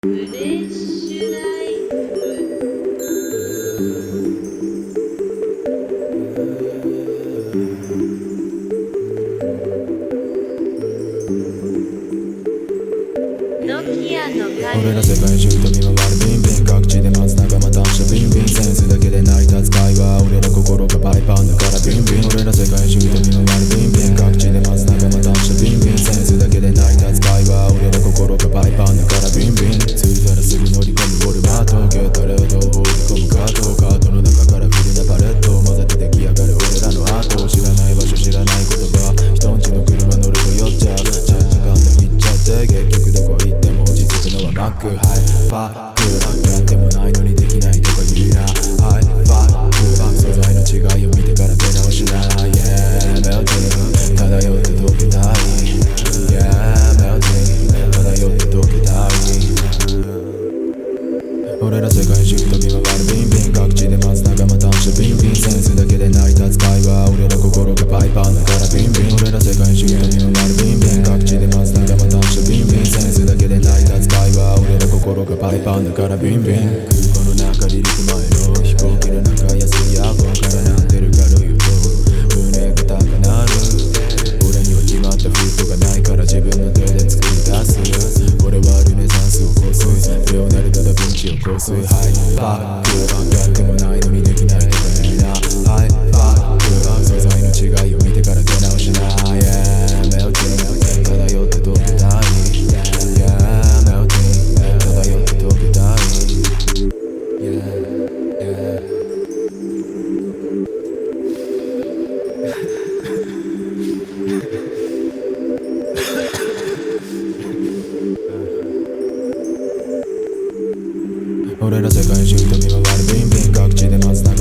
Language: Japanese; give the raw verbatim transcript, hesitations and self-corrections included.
フレッシュライフ。ノキアの俺ら世界中飛び回るビンビン各地で待つ仲間たちとビンビンセンスだけで成り立つ会話俺ら心がパイパンだからビンビン俺ら世界中飛び回るビンビン各地で待つ仲間たちとビンビンセンスだけで成り立つ会話俺ら心がパイパンだからビンビン着いたらすぐ乗り込む俺は東京タレートを放り込むカートカートの中からフルなパレット混ぜて出来上がる俺らのアート知らない場所知らない言葉人んちの車乗ると酔っちゃうチャン時間で行っちゃって結局どこ行っても落ち着くのはマックハイファックやってもないのにできないとか言うなハイファック素材の違いを見てから出直しな Yeah melting 漂って溶けたい Yeah melting 漂って溶けたい俺ら世界中飛び回るビンビン各地で待つ仲間たちとビンビンセンスだけで成り立つ会話俺ら心がパイパンだからビンビン俺ら世界中飛び回るビンビン各地で待つ仲間たちとビンビンセンスだけで成り立つ会話俺ら心がパイパンだからビンビン空港の中離陸前の飛行機の中安いイヤホンから鳴ってる軽い音胸が高鳴る俺には決まったフットがないから自分の手で作り出す俺はルネサンスを香水レオナルド・ダ・ヴィンチを香水ハイファックやってもないのにできないとかいいなハイファック素材の違いを見てから出直しな Yeah melting 漂って溶けたい Yeah melting 漂って溶けたい Yeah yeah 俺ら世界中飛び回るビンビン各地で待つ仲